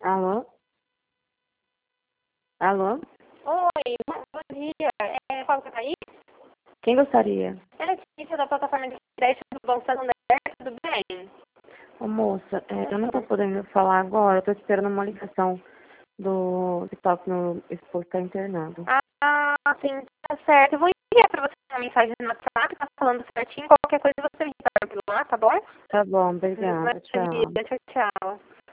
Alô? Alô? Oi, bom dia. Fala com a Thaís? Quem gostaria? É Letícia da plataforma de crédito do Banco Santander, tudo bem? Ô, moça, eu não tô podendo falar agora, eu tô esperando uma ligação do TikTok, meu esposo tá internado. Sim, tá certo. Eu vou enviar pra você uma mensagem no WhatsApp, tá falando certinho. Qualquer coisa você me retorna por lá, tá bom? Tá bom, obrigada, tchau. Tchau, tchau.